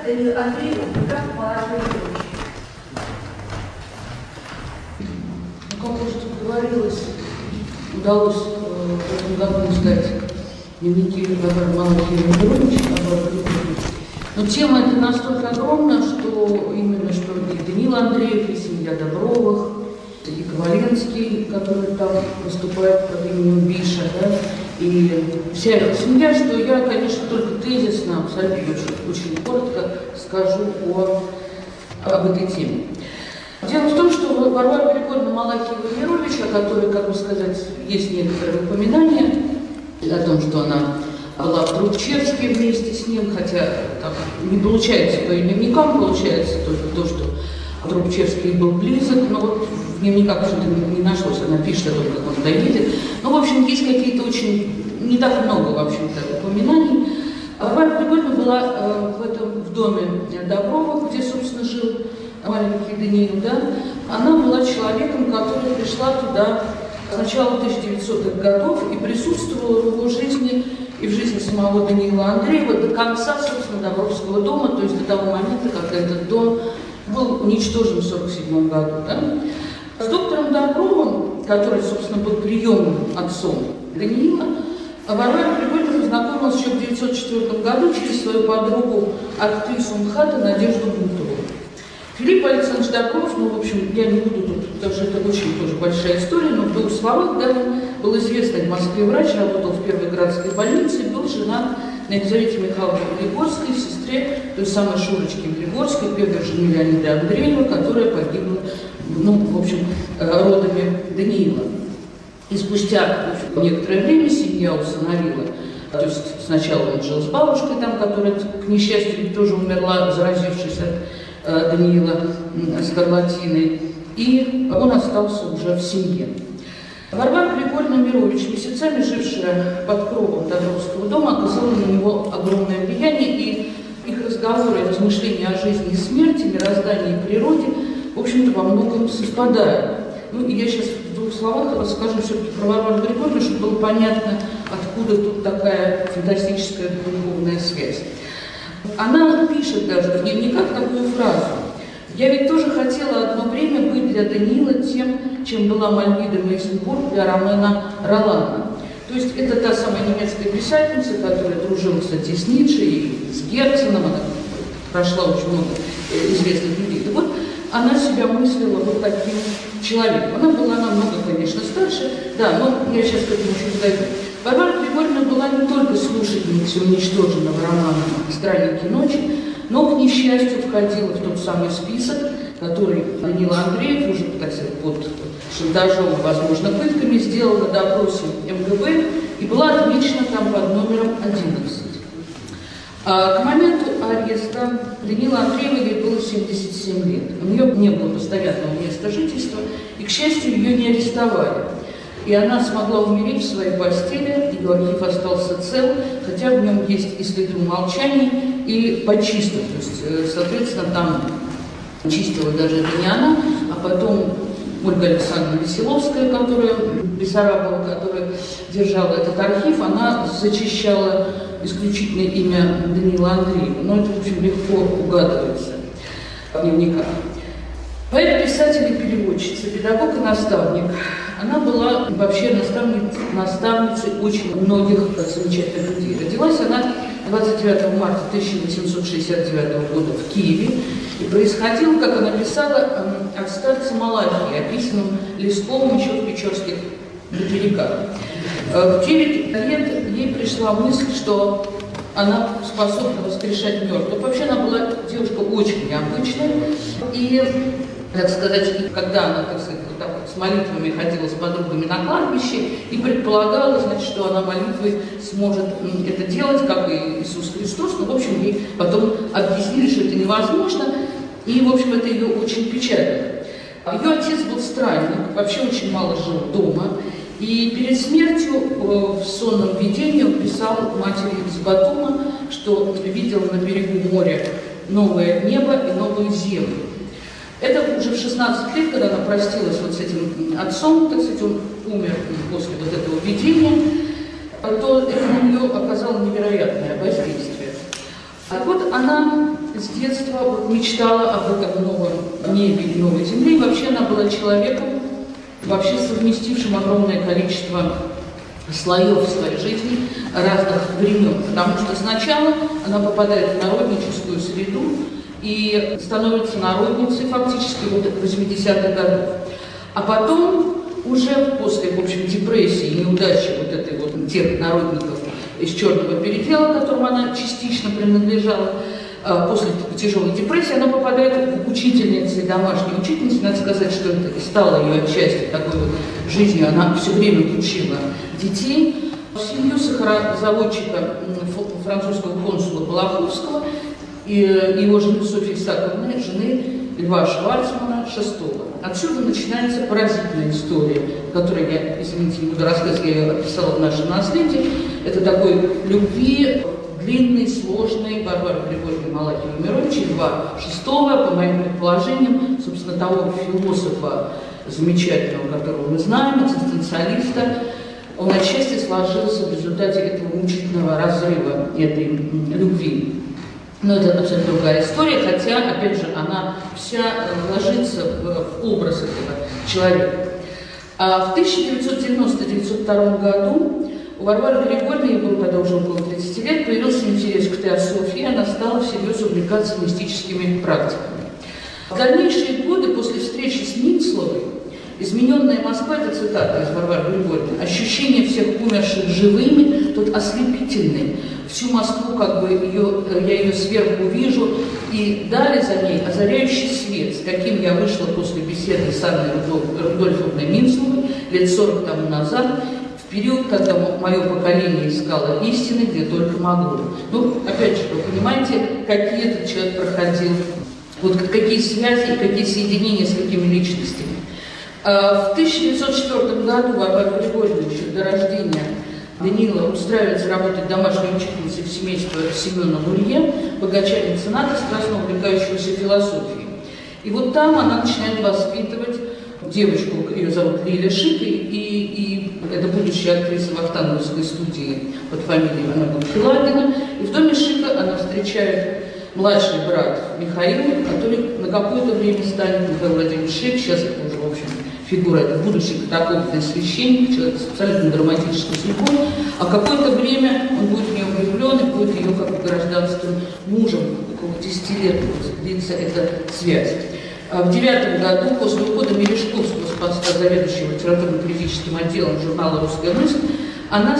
Даниил Андреев, как молодой девочка. Как уже тут говорилось, удалось в этом году издать дневники Варвары Малахиевой. Но тема эта настолько огромна, что именно что и Даниил Андреев, и семья Добровых, и Коваленский, который там выступает под именем Биша, да, и вся эта семья, что я, конечно, только тезисно, абсолютно очень коротко скажу об этой теме. Дело в том, что Варвара Григорьевна Малахиева-Мирович, о которой, как бы сказать, есть некоторые упоминания о том, что она была в Трубчевске вместе с ним, хотя там не получается по дневникам, получается только то, что Трубчевский был близок, но вот в дневниках что-то не нашлось, она пишет о том, как он доедет. Ну, в общем, есть какие-то очень, не так много, в общем-то, упоминаний. Варвара Григорьевна была в доме Добровых, где, собственно, жил маленький Даниил, да, она была человеком, который пришла туда с начала 1900-х годов и присутствовала в его жизни и в жизни самого Даниила Андреева до конца, собственно, Добровского дома, то есть до того момента, когда этот дом был уничтожен в 1947 году. Да. С доктором Добровым, который, собственно, был приемным отцом Даниила, Варвара Григорьевна познакомилась еще в 1904 году через свою подругу, актрису МХАТа Надежду Бутову. Филипп Александрович Добров, ну, в общем, я не буду тут, потому что это очень тоже большая история, но в двух словах, да, он был известный в Москве врач, работал в Первой городской больнице, был женат на Елизавете Михайловне Глигорской, сестре той самой Шурочки Глигорской, первой жены Леонида Андреева, которая погибла, ну, в общем, родами Даниила. И спустя некоторое время семья усыновила. То есть сначала он жил с бабушкой, там, которая, к несчастью, тоже умерла, заразившись от Даниила скарлатиной, и он остался уже в семье. Варвара Григорьевна Мирович, месяцами жившая под кровом Добровского дома, оказала на него огромное влияние, и их разговоры и размышления о жизни и смерти, мироздании и природе, в общем-то, во многом совпадают. Ну, и я сейчас в двух словах расскажу все-таки про Варвару Григорьевну, чтобы было понятно, откуда тут такая фантастическая духовная связь. Она пишет даже в дневниках такую фразу: «Я ведь тоже хотела одно время быть для Даниила тем, чем была Мальвида Мейсенбург для Ромена Ролана». То есть это та самая немецкая писательница, которая дружила, кстати, с Ницше и с Герценом, она прошла очень много известных людей. Так вот, она себя мыслила вот таким человеком. Она была намного, конечно, старше, да, но я сейчас к этому еще дойду. Варвара Григорьевна была не только слушательницей уничтоженного романа «Странники ночи», но, к несчастью, входила в тот самый список, который Даниил Андреев уже, так сказать, под шантажом, возможно, пытками сделал на допросе МГБ и была отмечена там под номером 11. К моменту ареста Даниила Андреева ей было 77 лет. У нее не было постоянного места жительства, и, к счастью, ее не арестовали. И она смогла умереть в своей постели, ее архив остался цел, хотя в нем есть и следы умолчаний, и почисток. То есть, соответственно, там чистила даже это не она, а потом Ольга Александровна Веселовская, которая Бессарабова, которая держала этот архив, она зачищала исключительное имя Даниила Андреева. Но это, в общем, легко угадывается в дневниках. Поэт, писатель и переводчица, педагог и наставник. Она была вообще наставницей очень многих замечательных людей. Родилась она 29 марта 1869 года в Киеве и происходила, как она писала, от старца Малахии, описанным Лесковым еще в Печорских материках. В 9 лет ей пришла мысль, что она способна воскрешать мертвых. Вообще она была девушка очень необычная. И, так сказать, когда она, так сказать, вот так вот с молитвами ходила с подругами на кладбище и предполагала, значит, что она молитвой сможет это делать, как и Иисус Христос, но, в общем, ей потом объяснили, что это невозможно, и, в общем, это ее очень печалило. Ее отец был странник, вообще очень мало жил дома, и перед смертью в сонном видении он писал матери из Батума, что видел на берегу моря новое небо и новую землю. Это уже в 16 лет, когда она простилась вот с этим отцом, так сказать, он умер после вот этого видения, то это на нее оказало невероятное воздействие. Так вот, она с детства вот мечтала об этом новом небе и новой земле. И вообще она была человеком, вообще совместившим огромное количество слоев в своей жизни разных времен. Потому что сначала она попадает в народническую среду и становится народницей фактически вот 80-х годов. А потом уже после, в общем, депрессии, неудачи вот этой вот тех народников из черного передела, которым она частично принадлежала, после тяжелой депрессии она попадает в учительницы, домашней учительницы. Надо сказать, что это и стало ее отчасти такой вот жизнью. Она все время учила детей. В семью заводчика французского консула Балаховского и его жены Софьи Исааковны, жены Льва Шварцмана VI. Отсюда начинается поразительная история, которую я, извините, не буду рассказывать, я ее описала в нашем наследии. Это такой любви, длинный, сложный, Варвары Григорьевны Малахиева Мироновича, Льва VI, по моим предположениям, собственно, того философа замечательного, которого мы знаем, экзистенциалиста. Он отчасти сложился в результате этого мучительного разрыва этой любви. Но это абсолютно другая история, хотя, опять же, она вся ложится в образ этого человека. В 1990-1902 году у Варвары Григорьевны, ей было тогда уже около 30 лет, появился интерес к теософии, она стала всерьез увлекаться мистическими практиками. В дальнейшие годы, после встречи с Минцловой, «Измененная Москва» — это цитата из Варвары Григорьевны, «ощущение всех умерших живыми, тот ослепительный, всю Москву, как бы я ее сверху вижу, и далее за ней озаряющий свет, с каким я вышла после беседы с Анной Рудольфовной Минцловой лет 40 тому назад, в период, когда мое поколение искало истины, где только могло». Ну, опять же, вы понимаете, какие этот человек проходил, вот какие связи, какие соединения с какими личностями. В 1904 году Варвара Григорьевна еще до рождения Даниила устраивается работать домашней учительницей в семействе Семена Лурье, богача-мецената, страстно увлекающегося философией. И вот там она начинает воспитывать девочку, ее зовут Лиля Шик, и это будущая актриса Вахтанговской студии под фамилией Анна Филагина. И в доме Шика она встречает младший брат Михаил, который на какое-то время станет Михаил Владимирович Шик, сейчас это уже, в общем, фигура, это будущий катакомбный священник, человек с абсолютно драматической судьбой, а какое-то время он будет в нее влюблен и будет ее как бы гражданским мужем, около 10 лет длится эта связь. В 2009 году, после ухода Мережковского с поста заведующего литературно-критическим отделом журнала «Русская мысль», она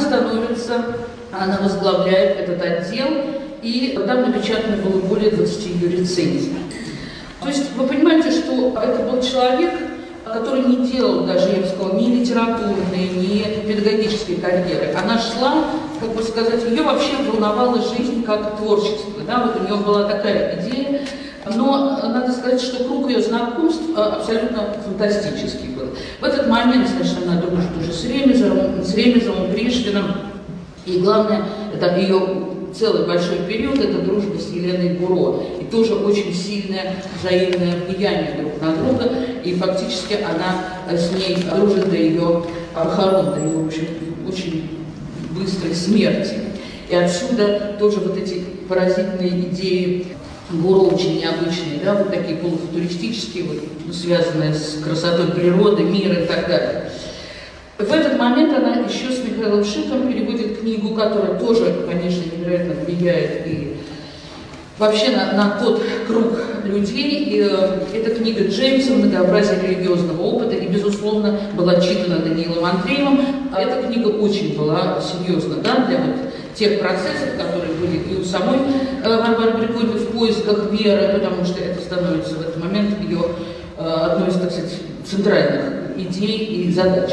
возглавляет этот отдел, и там напечатано было более 20 ее рецензий. То есть вы понимаете, что это был человек, который не делал даже, я бы сказала, ни литературной, ни педагогической карьеры. Она шла, как бы сказать, ее вообще волновала жизнь как творчество. Да? Вот у нее была такая идея, но надо сказать, что круг ее знакомств абсолютно фантастический был. В этот момент, значит, она дружит уже с Ремезовым, Пришвином, и главное, это ее целый большой период, это дружба с Еленой Буро. И тоже очень сильное взаимное влияние друг на друга. И фактически она с ней дружит до ее похорон, до ее, в общем, очень быстрой смерти. И отсюда тоже вот эти поразительные идеи Буро, очень необычные, да, вот такие полуфутуристические, вот, связанные с красотой природы, мира и так далее. В этот момент она еще с Михаилом Шиком переводит книгу, которая тоже, конечно, невероятно влияет и вообще на тот круг людей. И эта книга Джеймса «Многообразие религиозного опыта» и, безусловно, была читана Даниилом Андреевым. Эта книга очень была серьезна, да, для вот тех процессов, которые были и у самой Варвары Григорьевны в поисках веры, потому что это становится в этот момент ее одной из, так сказать, центральных идей и задач.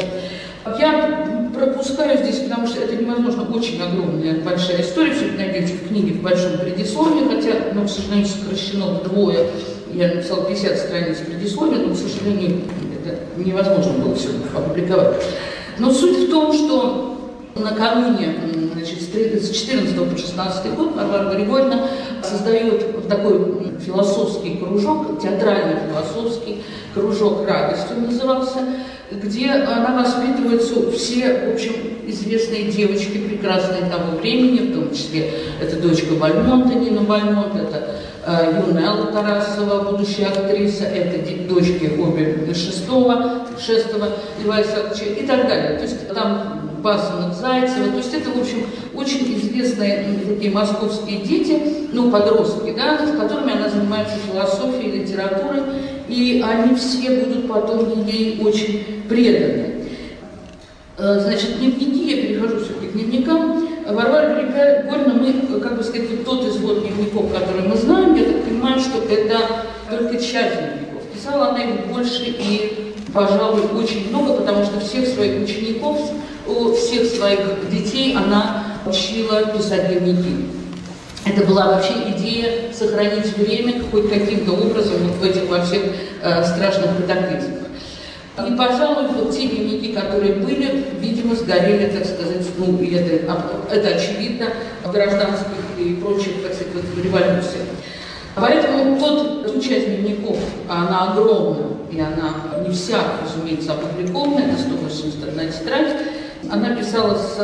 Я пропускаю здесь, потому что это невозможно, очень огромная, большая история, все это найдете в книге в большом предисловии, хотя, к сожалению, сокращено вдвое. Я написала 50 страниц предисловия, но, к сожалению, это невозможно было все опубликовать. Но суть в том, что накануне, значит, с 14 по 16 год Варвара Григорьевна создает такой философский кружок, театрально-философский кружок «Радость» он назывался, где она воспитывается все, в общем, известные девочки, прекрасные того времени, в том числе это дочка Бальмонта, Нина Бальмонт, это юная Алла Тарасова, будущая актриса, это дочки обе Шестого Льва Исааковича и так далее. То есть там Пасынок, Зайцева, то есть это, в общем, очень известные такие московские дети, ну, подростки, да, с которыми она занимается философией, литературой, и они все будут потом ей очень преданы. Значит, дневники, я перехожу все-таки к дневникам. Варвара Григорьевна, мы, как бы сказать, вот тот извод дневников, который мы знаем, я так понимаю, что это только часть дневников. Писала она их больше и, пожалуй, очень много, потому что всех своих учеников, всех своих детей она учила писать дневники. Это была вообще идея сохранить время хоть каким-то образом вот в этих во всех страшных катаклизмах. И, пожалуй, вот те дневники, которые были, видимо, сгорели, так сказать, ну, и это очевидно, в гражданских и прочих, так сказать, вот, революциях. Поэтому ту часть дневников, она огромна, и она не вся, разумеется, опубликована, это 181 тетрадь. Она писала с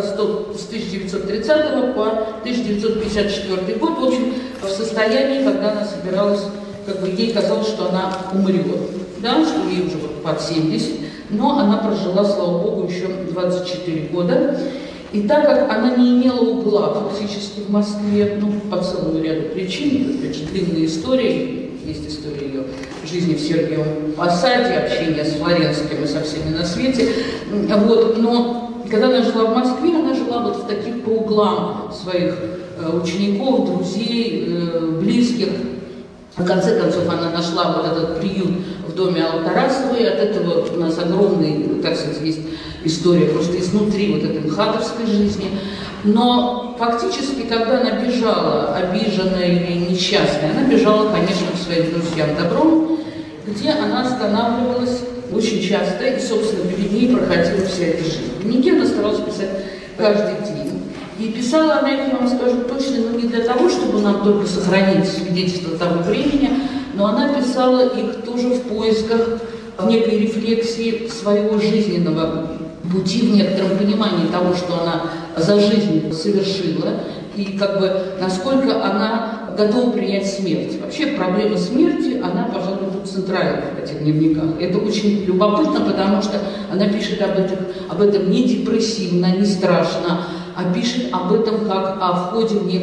1930 по 1954 год, в общем, в состоянии, когда она собиралась, как бы ей казалось, что она умрет, да, что ей уже под 70, но она прожила, слава богу, еще 24 года. И так как она не имела угла фактически в Москве, ну, по целому ряду причин, опять же, длинная история, есть история ее жизни в Сергиевом Посаде, общения с Флоренским и со всеми на свете, вот, но когда она жила в Москве, она жила вот в таких по углам своих учеников, друзей, близких. В конце концов, она нашла вот этот приют в доме Аллы Тарасовой. От этого у нас огромный, так сказать, есть история просто изнутри вот этой мхатовской жизни. Но фактически, когда она бежала, обиженная или несчастная, она бежала, конечно, к своим друзьям Добром, где она останавливалась очень часто, и, собственно, перед ней проходила вся эта жизнь. Дневники она старалась писать каждый день. И писала она их, я вам скажу точно, но не для того, чтобы нам только сохранить свидетельство того времени, но она писала их тоже в поисках, в некой рефлексии своего жизненного пути, в некотором понимании того, что она за жизнь совершила, и как бы насколько она готова принять смерть. Вообще проблема смерти, она, пожалуй, тут центральна в этих дневниках. Это очень любопытно, потому что она пишет об этом не депрессивно, не страшно, а пишет об этом как о входе в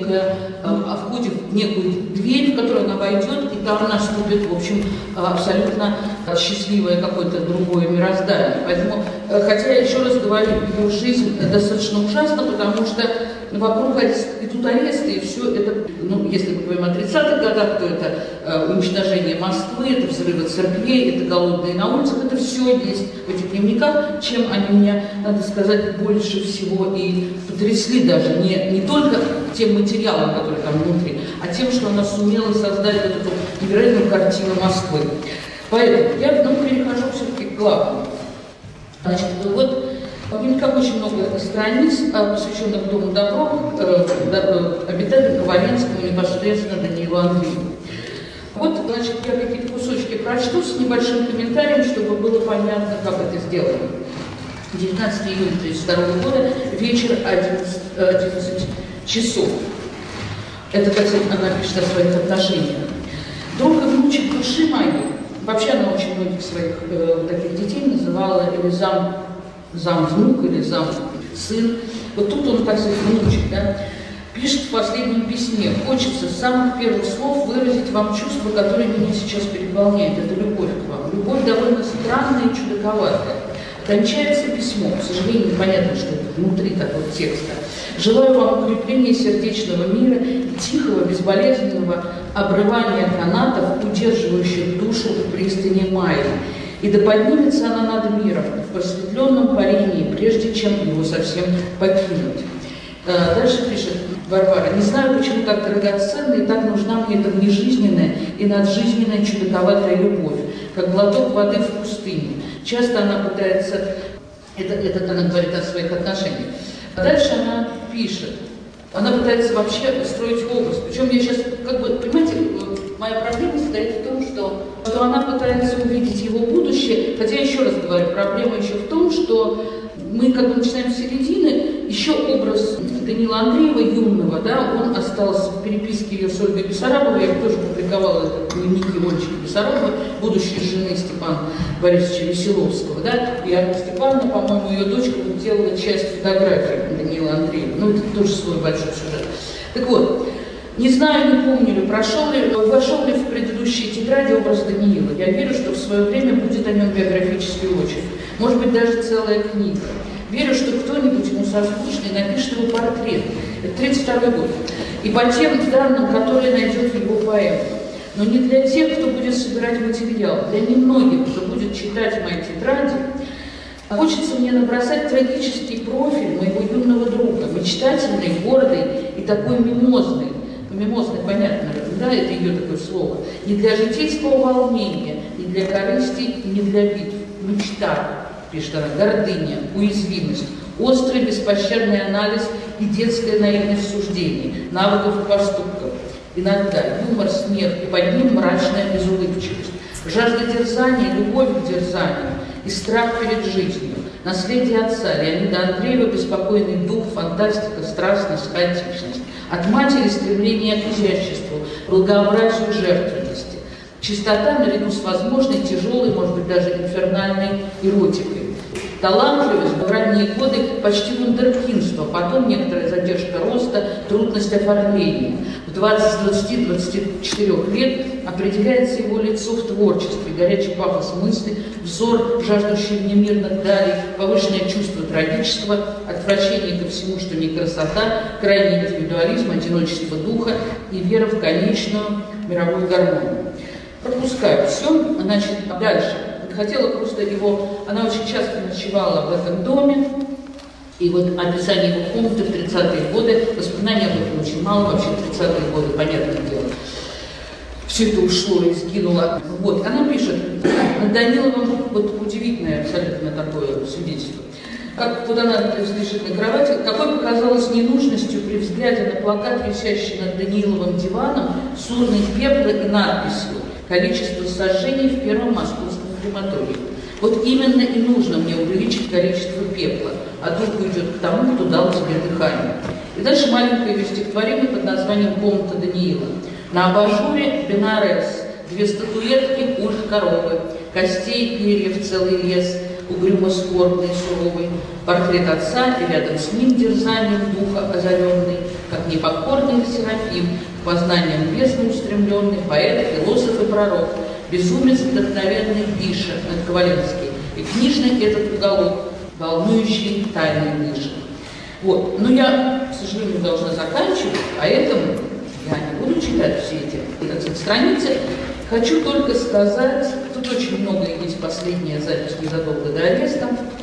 некую дверь, в которую она войдет, и там наступит, в общем, абсолютно счастливое какое-то другое мироздание. Поэтому, хотя, я еще раз говорю, ее жизнь достаточно ужасна, потому что вокруг идут аресты, и все это, ну, если мы говорим о 30-х годах, то это уничтожение Москвы, это взрывы церквей, это голодные на улицах, это все есть в этих дневниках, чем они меня, надо сказать, больше всего и потрясли даже, не только тем материалом, который там внутри, а тем, что она сумела создать вот эту невероятную картину Москвы. Поэтому я перехожу все-таки к главному. Значит, вот в дневниках очень много страниц, посвященных Дому Добров, обитателю Коваленскому, непосредственно Даниилу Андрееву. Вот, значит, я какие-то кусочки прочту с небольшим комментарием, чтобы было понятно, как это сделано. 19 июня 1932 года, вечер, 11 часов. Это, так сказать, она пишет о своих отношениях. Друг и внучек души моей, вообще она очень многих своих таких детей называла или зам-внук, или зам-сын. Вот тут он, так сказать, внучек, да, пишет в последнем письме: «Хочется с самых первых слов выразить вам чувство, которое меня сейчас переполняет. Это любовь к вам. Любовь довольно странная и чудаковатая. Кончается письмо, к сожалению, непонятно, что это внутри такого текста. Желаю вам укрепления сердечного мира и тихого, безболезненного обрывания канатов, удерживающих душу у пристани Майи. И да поднимется она над миром в просветленном парении, прежде чем его совсем покинуть». Дальше пишет Варвара: «Не знаю, почему так драгоценна и так нужна мне эта внежизненная и наджизненная чудаковатая любовь, как глоток воды в пустыне. Часто она пытается...» Это она говорит о своих отношениях. Дальше она пишет. Она пытается вообще строить образ. Причем я сейчас, понимаете, моя проблема состоит в том, что она пытается увидеть его будущее. Хотя, еще раз говорю, проблема еще в том, что мы начинаем с середины, еще образ Даниила Андреева, юного, да, он остался в переписке ее с Ольгой Бессарабовой, я тоже публиковала это в дневнике Ольги Бессарабовой, будущей жены Степана Борисовича Веселовского, да, и Анна Степановна, по-моему, ее дочка делала часть фотографий Даниила Андреева, это тоже свой большой сюжет. Так вот, не знаю, не помню ли, вошел ли в предыдущие тетради образ Даниила. Я верю, что в свое время будет о нем биографический очерк. Может быть, даже целая книга. Верю, что кто-нибудь ему созвучный напишет его портрет. Это 1932 год. И по тем данным, которые найдет в его поэмах. Но не для тех, кто будет собирать материал, для немногих, кто будет читать мои тетради, хочется мне набросать трагический профиль моего юного друга, мечтательный, гордый и такой мимозный. Мимозный, понятно, да, это ее такое слово. Не для житейского волнения, не для корысти, не для битв. Мечта, пишет она, гордыня, уязвимость, острый беспощадный анализ и детская наивность суждений, навыков и поступков. Иногда юмор, смех и под ним мрачная безулыбчивость. Жажда дерзания, любовь к дерзанию и страх перед жизнью. Наследие отца Леонида Андреева, беспокойный дух, фантастика, страстность, хаотичность. От матери стремление к изяществу, благообразию, жертвенности. Чистота наряду с возможной, тяжелой, может быть, даже инфернальной эротикой. Талантливость в ранние годы почти вундеркинство, потом некоторая задержка роста, трудность оформления. В 20-24 лет определяется его лицо в творчестве, горячий пафос мысли, взор, жаждущий внемирных далей, повышенное чувство трагического, отвращение ко всему, что не красота, крайний индивидуализм, одиночество духа и вера в конечную мировую гармонию. Пропускаю все, значит, дальше. Хотела просто его, она очень часто ночевала в этом доме, и вот описание его комнаты в 30-е годы, воспоминаний об этом очень мало, вообще 30-е годы, понятное дело. Все это ушло и сгинуло. Вот, она пишет, над Даниловым, вот удивительное абсолютно такое свидетельство. Как вот она лежит на кровати, какой показалось ненужностью при взгляде на плакат, висящий над Даниловым диваном, с урной пепла и надписью «Количество сожжений в первом московском крематории». Вот именно и нужно мне увеличить количество пепла, а дух уйдет к тому, кто дал тебе дыхание. И дальше маленькое ее стихотворение под названием «Комната Даниила». На абажуре Бенарес, 2 статуэтки, культ коровы, костей, перьев, целый лес, угрюмо скорбный, суровый, портрет отца и рядом с ним дерзанием духа озаренный, как непокорный Серафим, к познаниям бездны устремленный, поэт, философ и пророк, безумец вдохновенный Диша над Коваленский, и книжный этот уголок, волнующий тайной дышит. Вот, но я, к сожалению, должна заканчивать, поэтому я не буду читать все эти, так сказать, страницы. Хочу только сказать, тут очень много есть, последняя запись незадолго до ареста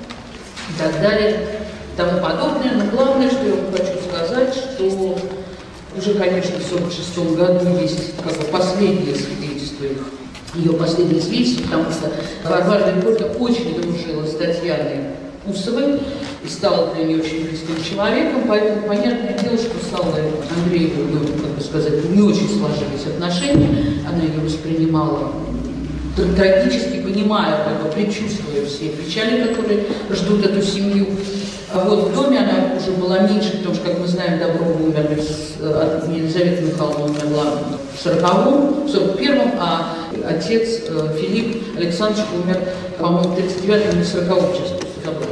и так далее, и тому подобное. Но главное, что я вам хочу сказать, что уже, конечно, в 1946 году есть последнее свидетельство ее последнее свидетельство, потому что Варвара Григорьевна очень дружила с Татьяной Усовой и стала для нее очень близким человеком, поэтому понятное дело, что с Аллой Андреевой, не очень сложились отношения, она ее воспринимала трагически, понимая, предчувствуя все печали, которые ждут эту семью. А вот в доме она уже была меньше, потому что, как мы знаем, Доброва умерли, Елизавета Михайловна умерла в 40-м, в 41-м, а отец Филипп Александрович умер, по-моему, в 39-м или 40-м, сейчас забыла.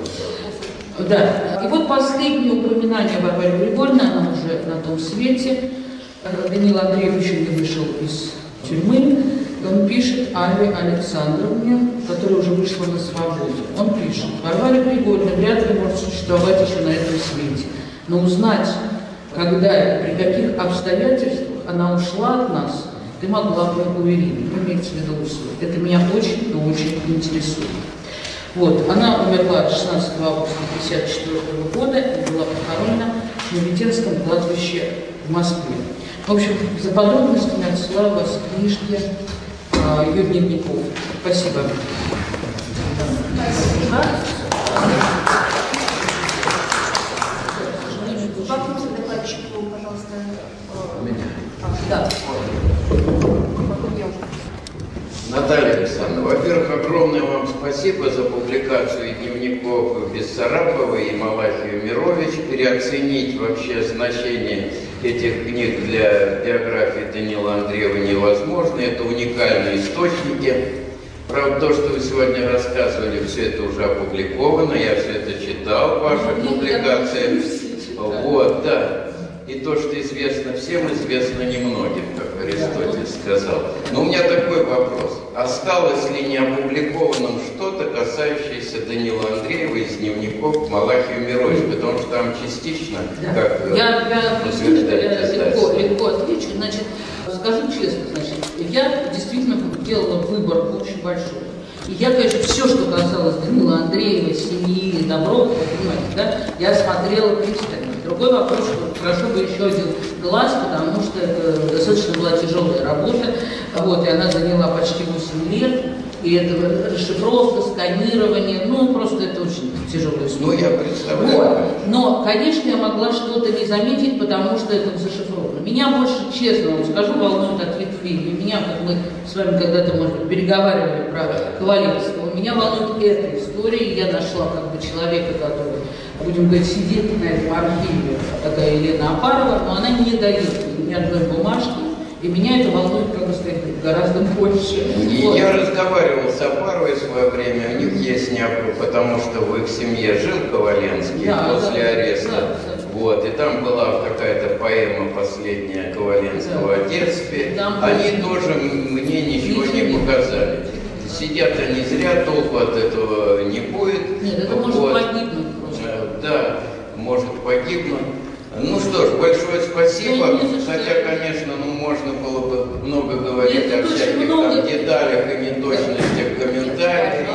Да, и вот последнее упоминание Варвары Григорьевны, она уже на том свете. Даниил Андреевич еще не вышел из тюрьмы, и он пишет Алле Александровне, которая уже вышла на свободу. Он пишет: Варвара Григорьевна вряд ли может существовать еще на этом свете, но узнать, когда и при каких обстоятельствах она ушла от нас, ты могла бы уверить, имеется в виду условия. Это меня очень, но очень интересует. Вот, она умерла 16 августа 1954 года и была похоронена на Веденском кладбище в Москве. В общем, за подробностями отсылаю вас к книжке ее дневников. Спасибо. Спасибо. Чеку, пожалуйста. Меня. Да. Потом я уже. Наталья Александровна, во-первых, огромное вам спасибо за публикацию дневников Бессарабовой и Малахии Мирович. Переоценить вообще значение этих книг для биографии Данила Андреева невозможно. Это уникальные источники. Правда, то, что вы сегодня рассказывали, все это уже опубликовано. Я все это читал, ваши публикации. Вот, да. И то, что известно всем, известно немногим, как Аристотель сказал. Но у меня такой вопрос. Осталось ли неопубликованным что-то, касающееся Данила Андреева из дневников Малахии Мирович? Потому что там частично, как Я утверждает легко отвечу. Значит, скажу честно, значит, я действительно делала выбор очень большой. И я, конечно, все, что касалось Данила Андреева, семьи, Доброва, понимаете, да, я смотрела пристально. Другой вопрос, что хорошо бы еще один глаз, потому что это достаточно была тяжелая работа, вот, и она заняла почти 8 лет, и это расшифровка, сканирование, ну, просто это очень тяжелая история. Ну, я представляю. Вот. Но, конечно, я могла что-то не заметить, потому что это зашифровано. Меня больше, честно вам скажу, волнует ответвление. Меня, как мы с вами когда-то, может быть, переговаривали про Ковалевского, меня волнует эта история, и я нашла как бы человека, который, будем говорить, сидит на этом архиве, такая Елена Апарова, но она не дает ни одной бумажки. И меня это волнует, как бы сказать, гораздо больше. И я разговаривал с Апаровой в свое время, у них есть потому что в их семье жил Коваленский после ареста. Да. Вот, и там была какая-то поэма последняя Коваленского о детстве. Они тоже мне ничего не показали. Сидят они зря, толку от этого не будет. Нет, это может погибнуть просто. Да, может погибнуть. Ну что ж, большое спасибо. Хотя, конечно, можно было бы много говорить о всяких там деталях и неточностях комментариев,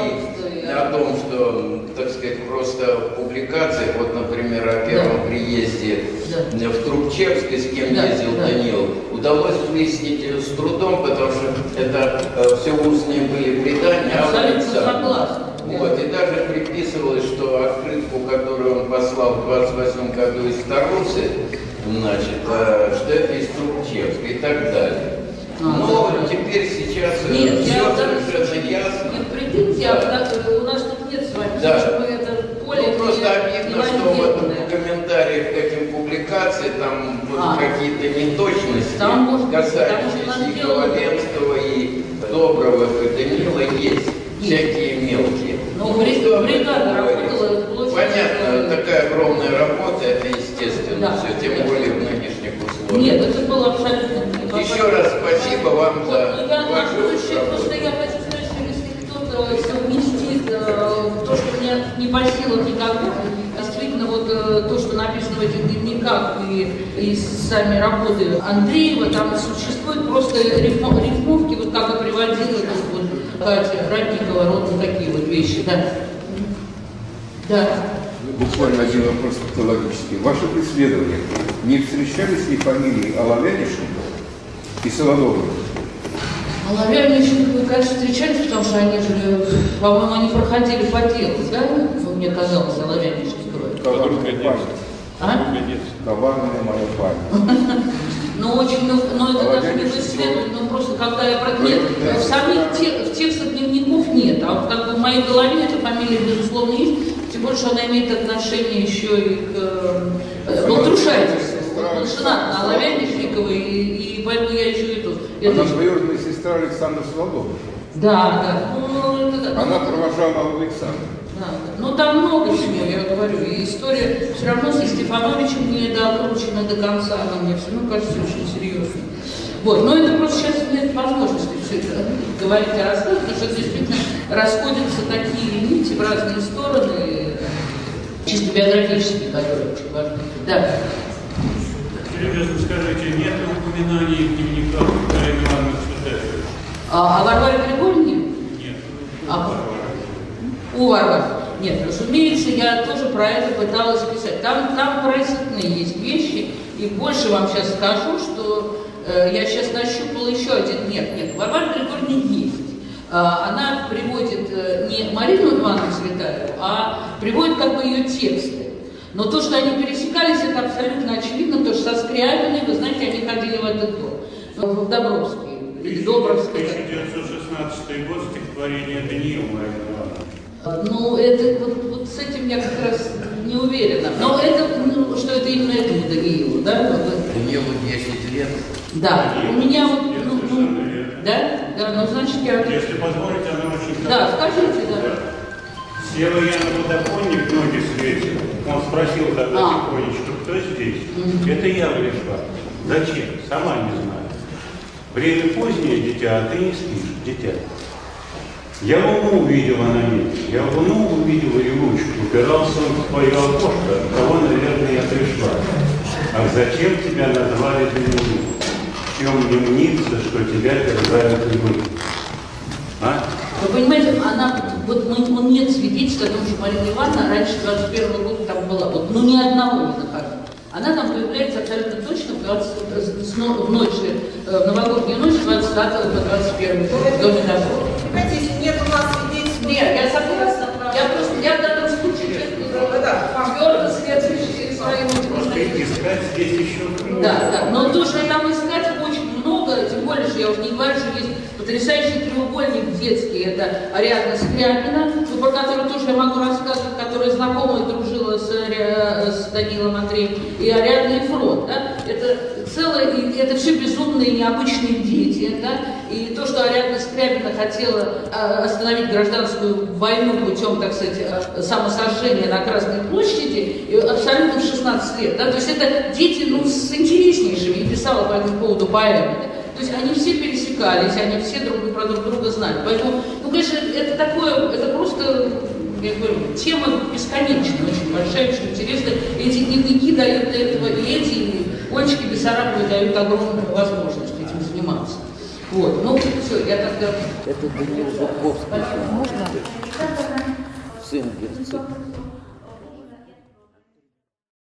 о том, что, так сказать, просто в публикациях, вот, например, о первом приезде в Трубчевск, с кем ездил Данил, удалось выяснить с трудом, потому что это все устные были предания. Абсолютно согласна. Вот, и даже приписывалось, что открытку, которую он послал в 28 году из Тарусы, значит, что это из Трубчевска и так далее. Но теперь сейчас все совершенно ясно. Нет претензий, у нас тут нет с вами, чтобы это поле... Ну, просто обидно, что вот в комментариях к этим публикациям там будут какие-то неточности, касающиеся и Коваленского, и Добровых, и Данила, есть всякие мелкие. Но бригада работала... Понятно, такая огромная работа, это естественно, все, тем более в нынешних условиях. Нет, это было абсолютно... Еще раз спасибо вам за вашу работу. Просто я хочу сказать, что если кто-то совместит то, что у меня не по силам никогда, действительно, вот то, что написано в этих дневниках и сами работы Андреева, там существуют просто рифмовки, вот как и приводила вот Катя Ратникова, ровно такие вот вещи, да. Да. Буквально один вопрос фактологический. Ваши преследования не встречались ли фамилии Оловянишников и Солодовых? Оловянишников, конечно, встречались, потому что они же, по-моему, они проходили по делу, да? Мне казалось, Оловянишников. Коварная память. А? Коварная моя память. Ну, очень, но это даже не исследование, но просто когда я... Нет, в самих в текстах дневников нет, а вот как бы в моей голове эта фамилия, безусловно, есть, тем более, что она имеет отношение еще и к Балтрушайтису. Он женат на Оловянишниковой, и поэтому я еще и тут. Она двоюродная сестра Александра Солодова. Да. Она провожала Александра. Да. Ну, там много всего, я говорю. И история все равно со Стефановичем не докручена до конца. Она мне все равно кажется очень серьезной. Вот. Но это просто сейчас нет возможности все это говорить о рассказе, потому что действительно расходятся такие нити в разные стороны, чисто биографические, которые очень важны. Да. Серьезно скажите, нет упоминаний в дневниках Карины Ивановны Цветаевой? А Варваре Григорьевне? Нет. У Варвары? Нет, разумеется, я тоже про это пыталась писать. Там поразительные есть вещи, и больше вам сейчас скажу, что я сейчас нащупала еще один. Нет, Варвара Григорьевна есть. Она приводит не Марину Ивановну Цветаеву, а приводит как бы ее тексты. Но то, что они пересекались, это абсолютно очевидно, потому что Скрябиной, вы знаете, они ходили в этот дом, в Добровский, или Добровский. 1916 год, стихотворение Даниила Марина Ивановна. Ну, это вот с этим я как раз не уверена. Но это, ну, что это именно этому Даниилу, да? Даниилу 10 лет. Да, у меня вот, Совершенно верно. да, ну, значит, я... Если позволите, она очень... Да, скажите, да. Села я на подоконник, ноги светил. Он спросил тогда тихонечко, кто здесь? Это я пришла. Зачем? Сама не знаю. Время позднее, дитя, а ты не спишь, дитя. Я луну увидела на небе, я луну увидела и лучку. Упирался он в твое окошко, от кого, наверное, я пришла. Ах, зачем тебя назвали Даниилом? В чем мне мнится, что тебя терзают львы? А? Вы понимаете, нет свидетельств о том, что Марина Ивановна раньше 21 года там была. Вот, ну, ни одного не нахожу. Она там появляется абсолютно точно в новогоднюю ночь с 20 по 21 в Доме Добро. Понимаете, если нет у нас свидетельств... Нет, я согласна. Я в данном случае твердо следующие своим... Просто искать здесь еще трудно. Да, но то, что там искать очень много, тем более, что я уже не говорю, что есть потрясающий треугольник детский, это Ариадна Скрябина, про которую тоже я могу рассказывать, которая знакома и дружила с Даниилом Андреевым, и Ариадна Ефрон, да, это целое, и это все безумные необычные дети, да, и то, что Ариадна Скрябина хотела остановить гражданскую войну путем, так сказать, самосожжения на Красной площади, абсолютно в 16 лет, да, то есть это дети, ну, с интереснейшими, и писала по этому поводу поэмы, да? То есть они все пересекались, они все друг друга знали. Поэтому, ну, конечно, это такое, это просто, я говорю, тема бесконечная, очень большая, очень интересная. Эти дневники дают для этого, и эти, и Олечки Бессарабовой дают огромную возможность этим заниматься. Вот, ну, все, я тогда... Это Даниил Жуковский. Можно? Сын Герцог.